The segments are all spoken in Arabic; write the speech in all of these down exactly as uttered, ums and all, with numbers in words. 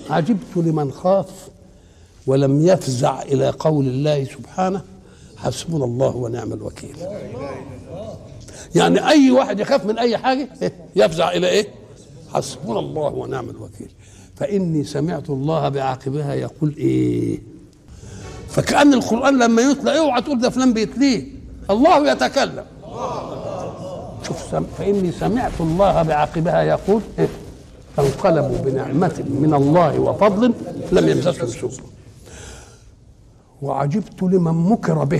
عجبت لمن خاف ولم يفزع إلى قول الله سبحانه حسبنا الله ونعم الوكيل. يعني أي واحد يخاف من أي حاجة يفزع إلى إيه؟ حسبنا الله ونعم الوكيل. فإني سمعت الله بعاقبها يقول إيه؟ فكأن القرآن لما يتلى اوعى تقول ده فلان بيتليه، الله يتكلم. شوف، فإني سمعت الله بعاقبها يقول إيه؟ فانقلبوا بنعمة من الله وفضل لم يمسسهم سوء وعجبت لمن مكر به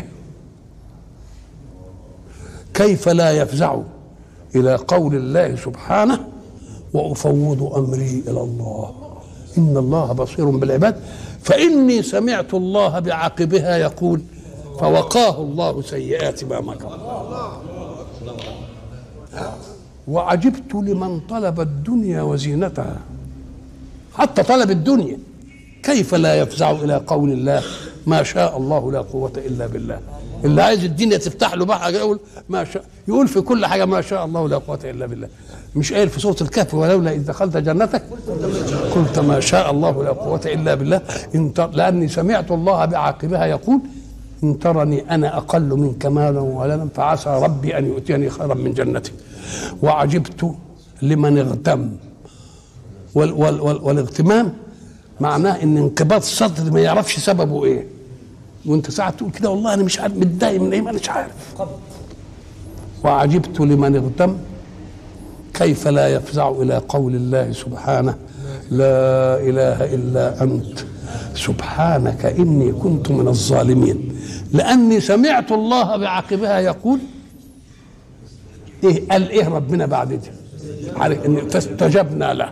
كيف لا يفزع إلى قول الله سبحانه وأفوض أمري إلى الله إن الله بصير بالعباد. فإني سمعت الله بعاقبها يقول فوقاه الله سيئات ما مكر. وعجبت لمن طلب الدنيا وزينتها، حتى طلب الدنيا كيف لا يفزع إلى قول الله ما شاء الله لا قوة إلا بالله. اللي عايز الدنيا تفتح له بقى يقول ما شاء، يقول في كل حاجة ما شاء الله لا قوة إلا بالله. مش قايل في سورة الكهف ولولا إذ دخلت جنتك قلت ما شاء الله لا قوة إلا بالله إن لأني سمعت الله بعاقبها يقول إن ترني أنا أقل منك مالا وولدا فعسى ربي أن يؤتيني خيرا من جنتي. وعجبت لمن اغتم، وال وال وال والاغتمام معناه ان انقباض الصدر ما يعرفش سببه ايه، وانت ساعه تقول كده والله انا مش عارف متضايق من ايه ما مش عارف. وعجبت لمن اغتم كيف لا يفزع الى قول الله سبحانه لا اله الا انت سبحانك اني كنت من الظالمين. لاني سمعت الله بعاقبها يقول ايه؟ قال ايه ربنا بعد ده؟ عارف ان فاستجبنا له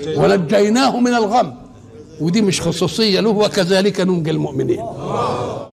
ونجيناه من الغم، ودي مش خصوصيه له وكذلك ننجي المؤمنين.